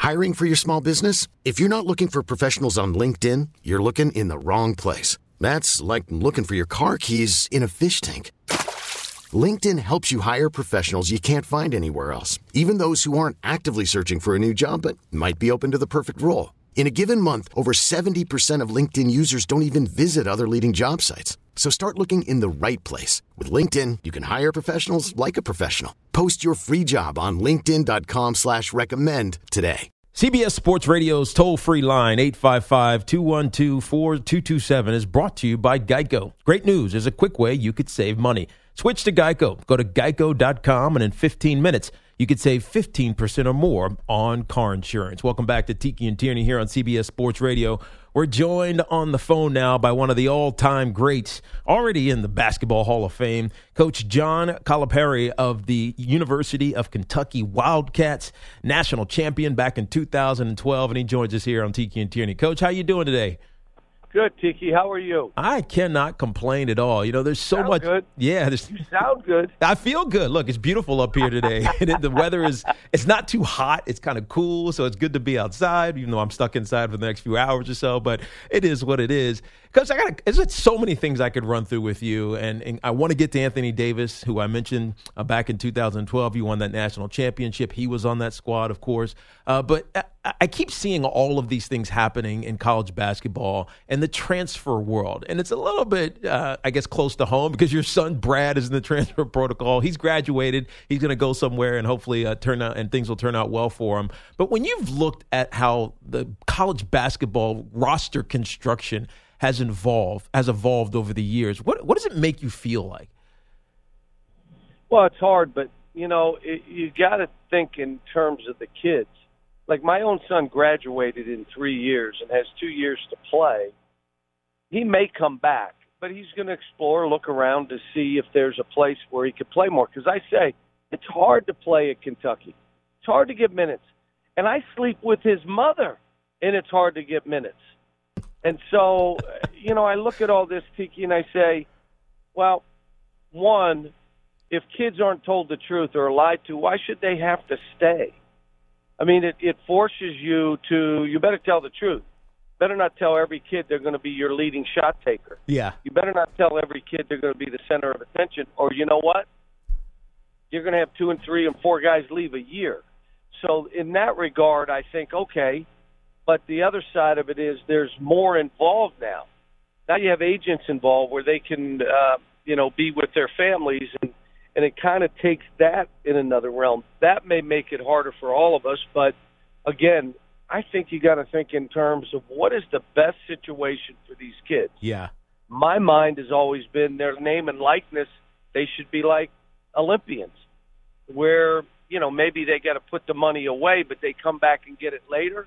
Hiring for your small business? If you're not looking for professionals on LinkedIn, you're looking in the wrong place. That's like looking for your car keys in a fish tank. LinkedIn helps you hire professionals you can't find anywhere else, even those who aren't actively searching for a new job but might be open to the perfect role. In a given month, over 70% of LinkedIn users don't even visit other leading job sites. So start looking in the right place. With LinkedIn, you can hire professionals like a professional. Post your free job on linkedin.com/recommend today. CBS Sports Radio's toll-free line, 855-212-4227, is brought to you by Geico. Great news. There's a quick way you could save money. Switch to Geico. Go to geico.com, and in 15 minutes, you could save 15% or more on car insurance. Welcome back to Tiki and Tierney here on CBS Sports Radio. We're joined on the phone now by one of the all-time greats, already in the Basketball Hall of Fame, Coach John Calipari of the University of Kentucky Wildcats, national champion back in 2012, and he joins us here on Tiki and Tierney. Coach, how you doing today? Good, Tiki. How are you? I cannot complain at all. You know, there's so much. Good. Yeah. You sound good. I feel good. Look, it's beautiful up here today. The weather it's not too hot. It's kind of cool, so it's good to be outside, even though I'm stuck inside for the next few hours or so. But it is what it is. Because there's so many things I could run through with you. And I want to get to Anthony Davis, who I mentioned back in 2012. You won that national championship. He was on that squad, of course. But I keep seeing all of these things happening in college basketball and the transfer world. And it's a little bit, I guess, close to home because your son, Brad, is in the transfer protocol. He's graduated. He's going to go somewhere and hopefully things will turn out well for him. But when you've looked at how the college basketball roster construction has evolved over the years, what does it make you feel like? Well, it's hard, but, you got to think in terms of the kids. Like my own son graduated in 3 years and has 2 years to play. He may come back, but he's going to explore, look around to see if there's a place where he could play more. Because I say it's hard to play at Kentucky. It's hard to get minutes. And I sleep with his mother, and it's hard to get minutes. And so, I look at all this, Tiki, and I say, well, one, if kids aren't told the truth or lied to, why should they have to stay? I mean, it forces you better tell the truth. Better not tell every kid they're going to be your leading shot taker. Yeah. You better not tell every kid they're going to be the center of attention. Or you know what? You're going to have 2 and 3 and 4 guys leave a year. So in that regard, I think, okay. But the other side of it is there's more involved now. Now you have agents involved where they can, be with their families, and it kind of takes that in another realm. That may make it harder for all of us, but again, I think you got to think in terms of what is the best situation for these kids. Yeah. My mind has always been their name and likeness. They should be like Olympians, where maybe they got to put the money away, but they come back and get it later.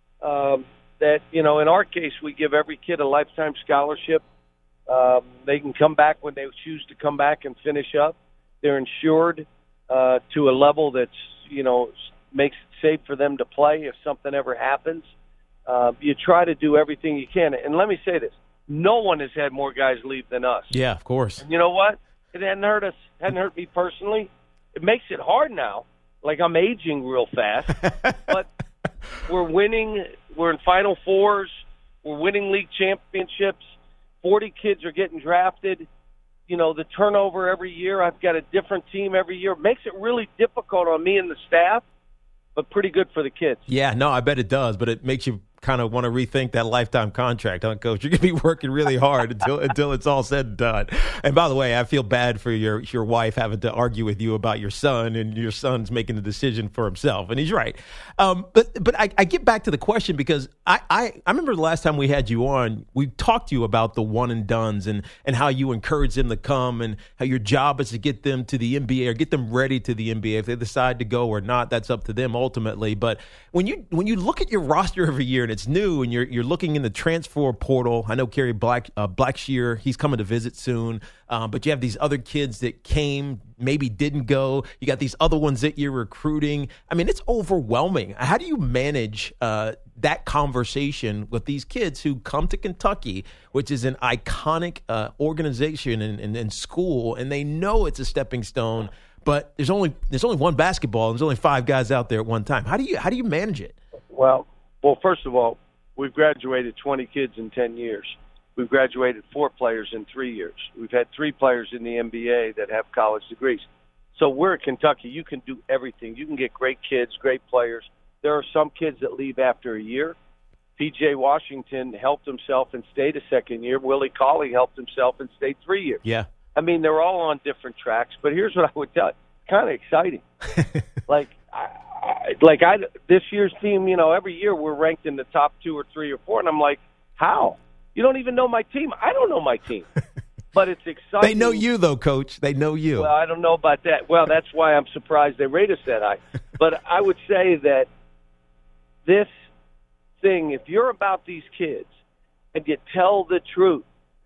In our case, we give every kid a lifetime scholarship. They can come back when they choose to come back and finish up. They're insured to a level that's, makes it safe for them to play if something ever happens. You try to do everything you can. And let me say this. No one has had more guys leave than us. Yeah, of course. And you know what? It hadn't hurt us. Hadn't hurt me personally. It makes it hard now. Like I'm aging real fast. But we're winning. We're in Final Fours. We're winning league championships. 40 kids are getting drafted. The turnover every year. I've got a different team every year. It makes it really difficult on me and the staff, but pretty good for the kids. Yeah, no, I bet it does, but it makes you kind of want to rethink that lifetime contract, huh, Coach? You're going to be working really hard until it's all said and done. And by the way, I feel bad for your wife having to argue with you about your son, and your son's making the decision for himself, and he's right. But I get back to the question because I remember the last time we had you on, we talked to you about the one and dones and how you encourage them to come and how your job is to get them to the NBA or get them ready to the NBA. If they decide to go or not, that's up to them ultimately. But when you look at your roster every year and it's new and you're looking in the transfer portal, I know Kerry Blackshear, he's coming to visit soon. But you have these other kids that came, maybe didn't go. You got these other ones that you're recruiting. I mean, it's overwhelming. How do you manage that conversation with these kids who come to Kentucky, which is an iconic organization and school, and they know it's a stepping stone, but there's only one basketball and there's only 5 guys out there at one time. How do you manage it? Well, first of all, we've graduated 20 kids in 10 years. We've graduated 4 players in 3 years. We've had 3 players in the NBA that have college degrees. So we're at Kentucky. You can do everything. You can get great kids, great players. There are some kids that leave after a year. P.J. Washington helped himself and stayed a second year. Willie Cauley helped himself and stayed 3 years. Yeah. I mean, they're all on different tracks. But here's what I would tell you. It's kind of exciting. This year's team, every year we're ranked in the top 2 or 3 or 4. And I'm like, how? You don't even know my team. I don't know my team. But it's exciting. They know you, though, Coach. They know you. Well, I don't know about that. Well, that's why I'm surprised they rate us that high. But I would say that this thing, if you're about these kids and you tell the truth,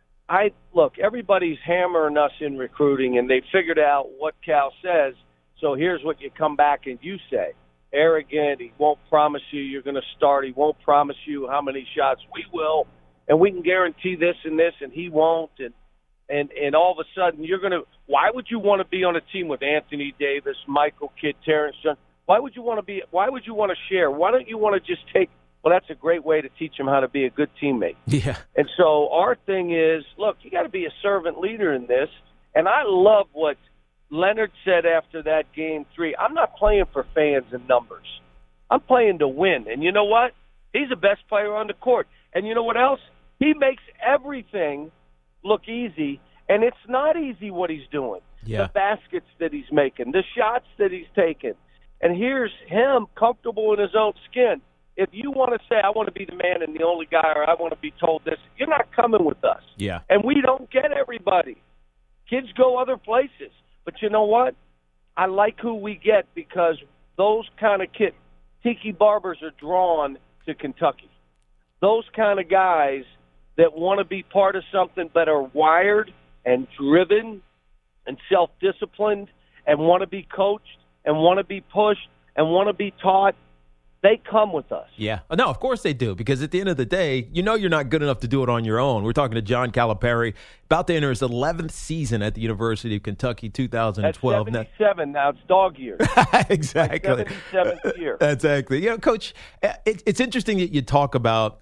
everybody's hammering us in recruiting, and they figured out what Cal says, so here's what you come back and you say. Arrogant, he won't promise you you're going to start, he won't promise you how many shots. We will, and we can guarantee this, and he won't, and all of a sudden you're going to – why would you want to be on a team with Anthony Davis, Michael Kidd, Terrence Jones? Why would you want to share? Why don't you want to just take – well, that's a great way to teach them how to be a good teammate. Yeah. And so our thing is, look, you got to be a servant leader in this, and I love what Leonard said after that Game 3. I'm not playing for fans and numbers. I'm playing to win. And you know what? He's the best player on the court. And you know what else? He makes everything look easy, and it's not easy what he's doing. Yeah. The baskets that he's making, the shots that he's taking. And here's him comfortable in his own skin. If you want to say, I want to be the man and the only guy, or I want to be told this, you're not coming with us. Yeah. And we don't get everybody. Kids go other places. But you know what? I like who we get because those kind of kids, Tiki Barbers are drawn to Kentucky. Those kind of guys that want to be part of something but are wired and driven and self-disciplined and want to be coached and want to be pushed and want to be taught, they come with us. Yeah. No, of course they do, because at the end of the day, you're not good enough to do it on your own. We're talking to John Calipari, about to enter his 11th season at the University of Kentucky, 2012. That's 77 now. It's dog years. Exactly. 77th year. Exactly. Coach, it's interesting that you talk about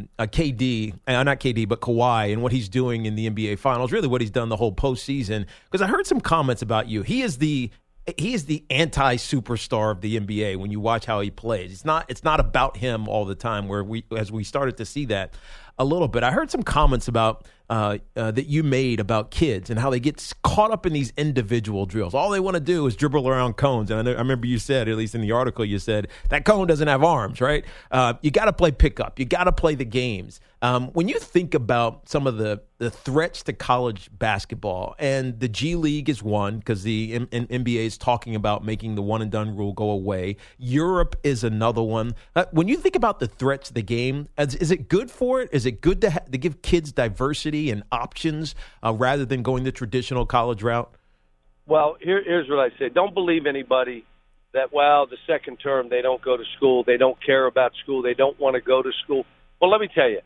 KD, not KD, but Kawhi and what he's doing in the NBA Finals, really what he's done the whole postseason, because I heard some comments about you. He is the anti-superstar of the NBA when you watch how he plays. It's not about him all the time, as we started to see that a little bit. I heard some comments about that you made about kids and how they get caught up in these individual drills. All they want to do is dribble around cones. And I remember you said, at least in the article, you said that cone doesn't have arms, right? You got to play pickup. You got to play the games. When you think about some of the threats to college basketball, and the G League is one because the NBA is talking about making the one and done rule go away. Europe is another one. When you think about the threats to the game, is it good for it? Is it good to give kids diversity and options rather than going the traditional college route? Well, here's what I say. Don't believe anybody that, the second term, they don't go to school, they don't care about school, they don't want to go to school. Well, let me tell you,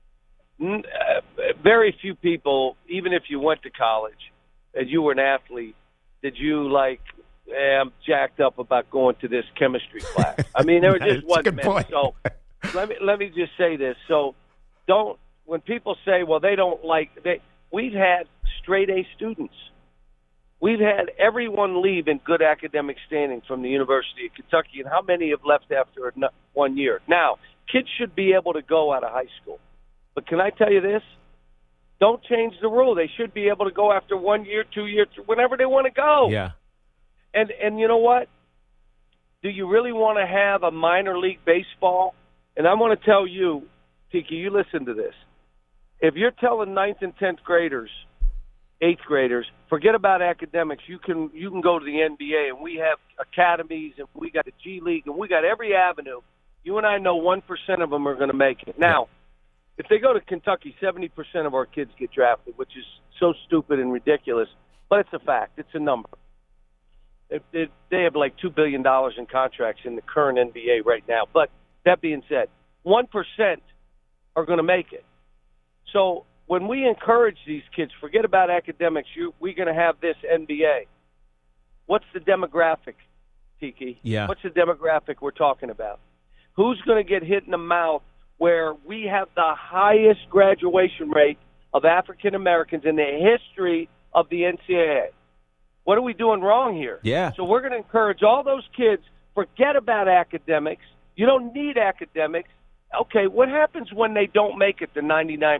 very few people, even if you went to college and you were an athlete, did you I'm jacked up about going to this chemistry class. I mean, there just wasn't many. So let me just say this. So when people say, they don't we've had straight A students. We've had everyone leave in good academic standing from the University of Kentucky, and how many have left after 1 year? Now, kids should be able to go out of high school. But can I tell you this? Don't change the rule. They should be able to go after 1 year, 2 years, whenever they want to go. Yeah. And you know what? Do you really want to have a minor league baseball? And I want to tell you, Tiki, you listen to this. If you're telling 9th and 10th graders, 8th graders, forget about academics, you can go to the NBA, and we have academies, and we got the G League, and we got every avenue. You and I know 1% of them are going to make it. Now, if they go to Kentucky, 70% of our kids get drafted, which is so stupid and ridiculous, but it's a fact. It's a number. They have like $2 billion in contracts in the current NBA right now. But that being said, 1% are going to make it. So when we encourage these kids, forget about academics, we're going to have this NBA. What's the demographic, Tiki? Yeah. What's the demographic we're talking about? who's going to get hit in the mouth where we have the highest graduation rate of African Americans in the history of the NCAA. What are we doing wrong here? Yeah. So we're going to encourage all those kids, forget about academics. You don't need academics. Okay, what happens when they don't make it to 99%?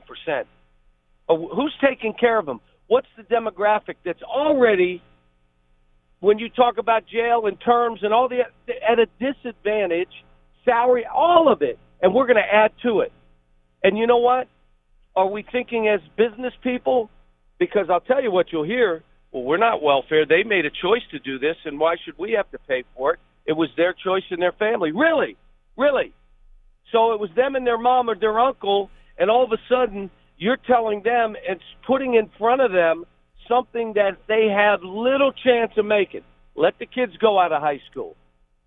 Who's taking care of them? What's the demographic that's already, when you talk about jail and terms and all at a disadvantage, salary, all of it, and we're going to add to it. And you know what? Are we thinking as business people? Because I'll tell you what you'll hear. Well, we're not welfare. They made a choice to do this, and why should we have to pay for it? It was their choice and their family. Really? Really? So it was them and their mom or their uncle, and all of a sudden you're telling them and putting in front of them something that they had little chance of making. Let the kids go out of high school.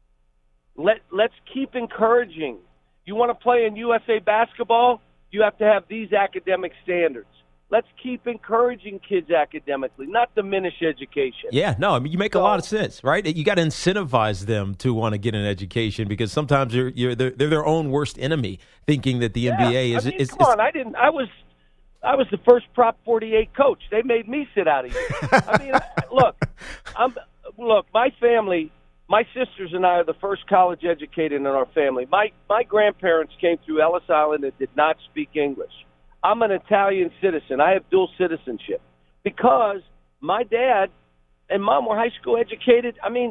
Let's keep encouraging. You want to play in USA basketball? You have to have these academic standards. Let's keep encouraging kids academically, not diminish education. Yeah, no, I mean, you make a lot of sense, right? You got to incentivize them to want to get an education because sometimes they're their own worst enemy, thinking that the NBA is. Come on, I was the first Prop 48 coach. They made me sit out of here. I mean, look, my family, my sisters and I are the first college educated in our family. My grandparents came through Ellis Island and did not speak English. I'm an Italian citizen. I have dual citizenship because my dad and mom were high school educated. I mean,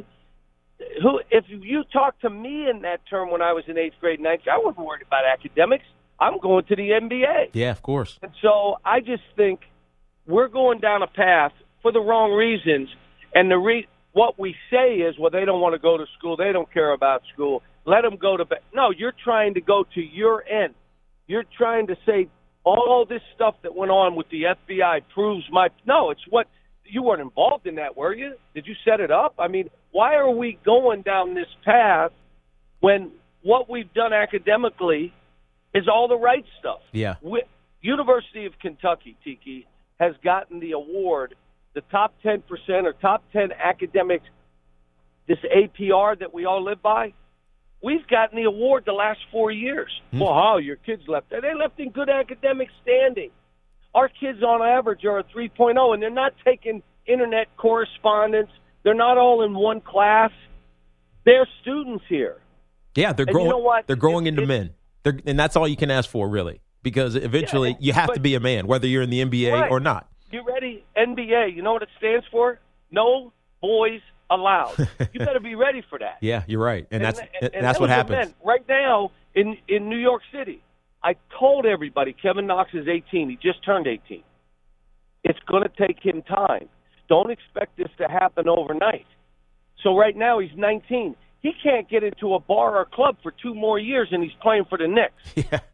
if you talk to me in that term when I was in 8th grade, 9th grade, I wasn't worried about academics. I'm going to the NBA. Yeah, of course. And so I just think we're going down a path for the wrong reasons. And what we say is, well, they don't want to go to school. They don't care about school. Let them go to bed. No, you're trying to go to your end. You're trying to say, all this stuff that went on with the FBI proves no, it's what you weren't involved in that, were you? Did you set it up? I mean, why are we going down this path when what we've done academically is all the right stuff? Yeah. University of Kentucky, Tiki, has gotten the award, the top 10% or top 10 academics, this APR that we all live by. We've gotten the award the last 4 years. Well, how your kids left? They left in good academic standing. Our kids on average are a 3.0, and they're not taking internet correspondence. They're not all in one class. They're students here. Yeah, they're growing. You know what? They're growing into men, and that's all you can ask for, really, because eventually you have to be a man, whether you're in the NBA or not. You ready? NBA. You know what it stands for? No boys allowed. You better be ready for that. Yeah, you're right, and that's what happens right now in New York City. I told everybody Kevin Knox is 18. He just turned 18. It's going to take him time. Don't expect this to happen overnight. So right now he's 19. He can't get into a bar or club for 2 more years, and he's playing for the Knicks. Yeah.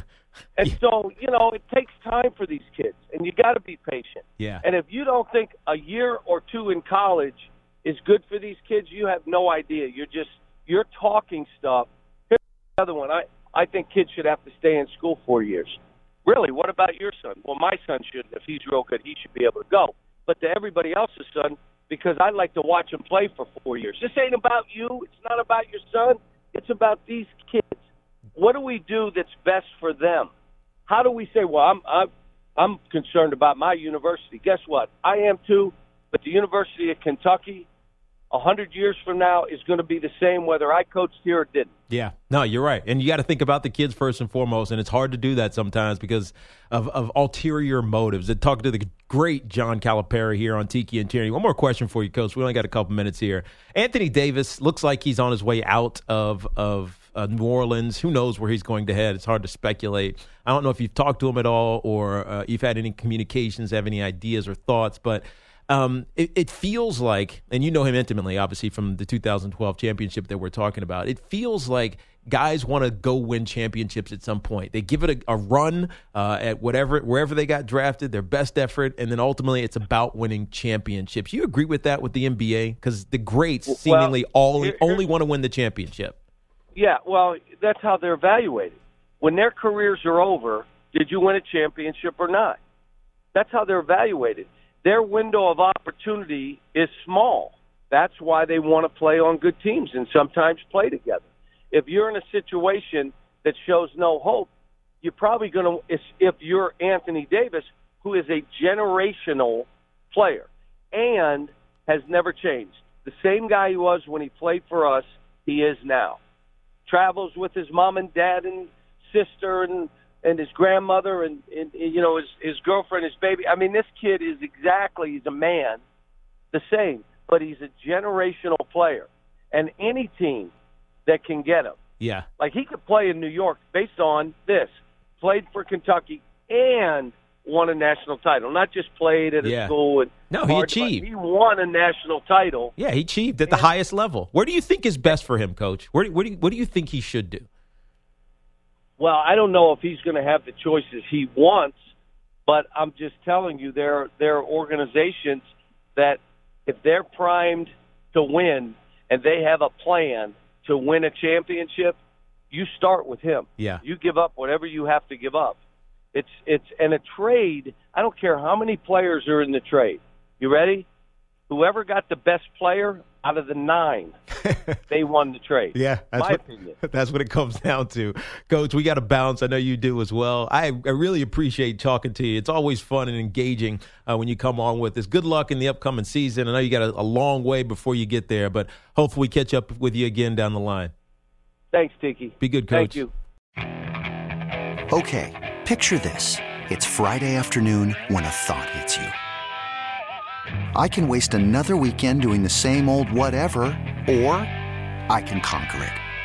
And so, it takes time for these kids, and you got to be patient. Yeah. And if you don't think a year or 2 in college is good for these kids, you have no idea. You're talking stuff. Here's the other one. I think kids should have to stay in school 4 years. Really, what about your son? Well, my son shouldn't. If he's real good, he should be able to go. But to everybody else's son, because I like to watch him play for 4 years. This ain't about you. It's not about your son. It's about these kids. What do we do that's best for them? How do we say, well, I'm concerned about my university. Guess what? I am too, but the University of Kentucky, 100 years from now, is going to be the same whether I coached here or didn't. Yeah, no, you're right. And you got to think about the kids first and foremost, and it's hard to do that sometimes because of ulterior motives. And talking to the great John Calipari here on Tiki and Tierney. One more question for you, Coach. We only got a couple minutes here. Anthony Davis looks like he's on his way out of New Orleans. Who knows where he's going to head? It's hard to speculate. I don't know if you've talked to him at all or you've had any communications, have any ideas or thoughts, but it feels like, and you know him intimately, obviously, from the 2012 championship that we're talking about, it feels like guys want to go win championships at some point. They give it a run at wherever they got drafted, their best effort, and then ultimately it's about winning championships. You agree with that with the NBA? Because the greats seemingly only want to win the championship. Yeah, well, that's how they're evaluated. When their careers are over, did you win a championship or not? That's how they're evaluated. Their window of opportunity is small. That's why they want to play on good teams and sometimes play together. if you're in a situation that shows no hope, you're probably going to, if you're Anthony Davis, who is a generational player and has never changed. The same guy he was when he played for us, he is now. Travels with his mom and dad and sister and his grandmother and you know, his girlfriend, his baby. I mean, this kid is exactly, he's a man, the same, but he's a generational player. And any team that can get him. Yeah. Like he could play in New York based on this. Played for Kentucky and won a national title. Not just played at a school. And no, he achieved. He won a national title. Yeah, he achieved at the highest level. Where do you think is best for him, Coach? What do you think he should do? Well, I don't know if he's going to have the choices he wants, but I'm just telling you, there are organizations that if they're primed to win and they have a plan to win a championship, you start with him. Yeah. You give up whatever you have to give up. And a trade, I don't care how many players are in the trade. You ready? Whoever got the best player out of the 9, they won the trade. Yeah, my opinion. That's what it comes down to. Coach, we got to bounce. I know you do as well. I really appreciate talking to you. It's always fun and engaging when you come on with us. Good luck in the upcoming season. I know you got a long way before you get there, but hopefully we catch up with you again down the line. Thanks, Tiki. Be good, Coach. Thank you. Okay, picture this. It's Friday afternoon when a thought hits you. I can waste another weekend doing the same old whatever, or I can conquer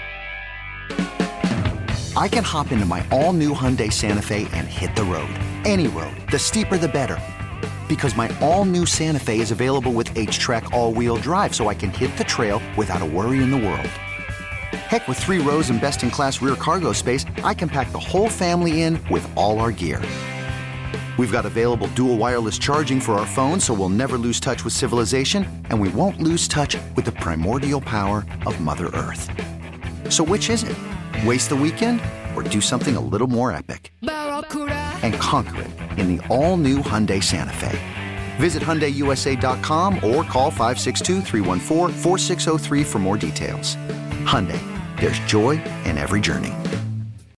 it. I can hop into my all-new Hyundai Santa Fe and hit the road. Any road. The steeper, the better. Because my all-new Santa Fe is available with H-Track all-wheel drive, so I can hit the trail without a worry in the world. Heck, with 3 rows and best-in-class rear cargo space, I can pack the whole family in with all our gear. We've got available dual wireless charging for our phones, so we'll never lose touch with civilization, and we won't lose touch with the primordial power of Mother Earth. So which is it? Waste the weekend or do something a little more epic? And conquer it in the all-new Hyundai Santa Fe. Visit HyundaiUSA.com or call 562-314-4603 for more details. Hyundai, there's joy in every journey.